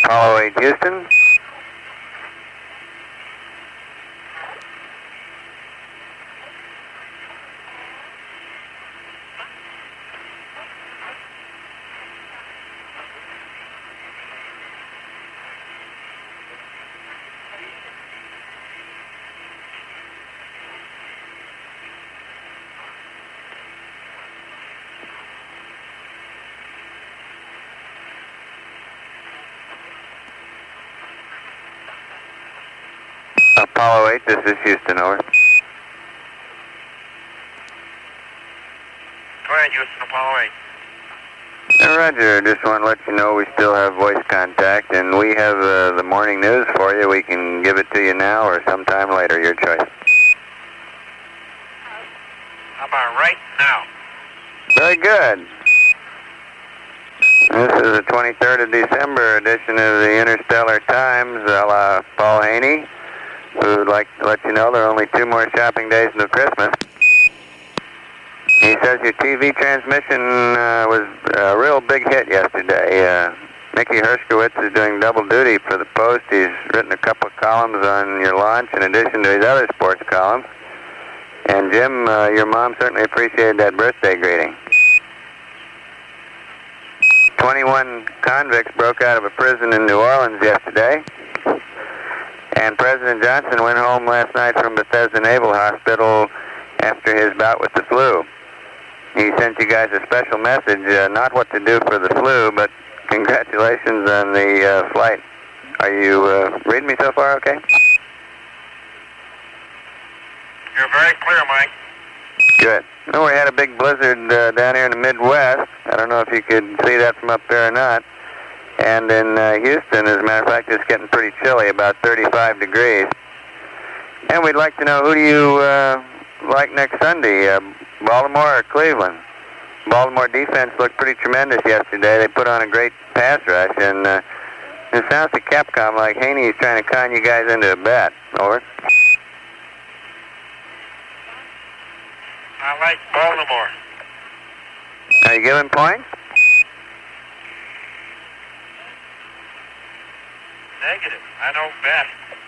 Apollo 8 Houston. Apollo 8, this is Houston, over. Go ahead, Houston, Apollo 8. Roger, just want to let you know we still have voice contact, and we have the morning news for you. We can give it to you now or sometime later, your choice. How about right now? Very good. This is the 23rd of December edition of the Interstellar Times, a la Paul Haney, who would like to let you know there are only 2 more shopping days until Christmas. He says your TV transmission was a real big hit yesterday. Mickey Hershkowitz is doing double duty for the Post. He's written a couple of columns on your launch in addition to his other sports columns. And Jim, your mom certainly appreciated that birthday greeting. 21 convicts broke out of a prison in New Orleans yesterday. And President Johnson went home last night from Bethesda Naval Hospital after his bout with the flu. He sent you guys a special message, not what to do for the flu, but congratulations on the flight. Are you reading me so far okay? You're very clear, Mike. Good. No, we had a big blizzard down here in the Midwest. I don't know if you could see that from up there or not. And in Houston, as a matter of fact, it's getting pretty chilly, about 35 degrees. And we'd like to know, who do you like next Sunday, Baltimore or Cleveland? Baltimore defense looked pretty tremendous yesterday. They put on a great pass rush, and it sounds to Capcom like Haney's trying to con you guys into a bet. Over. I like Baltimore. Are you giving points? Negative. I don't bet.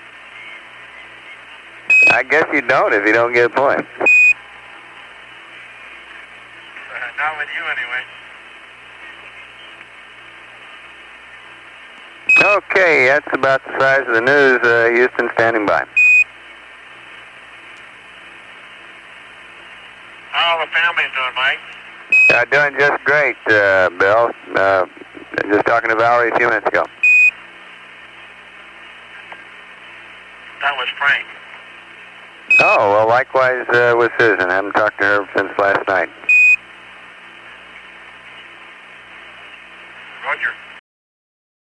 I guess you don't if you don't get points. Not with you, anyway. Okay, that's about the size of the news. Houston standing by. How are the families doing, Mike? Doing just great, Bill. Just talking to Valerie a few minutes ago. That was Frank. Oh, well, likewise with Susan. I haven't talked to her since last night. Roger.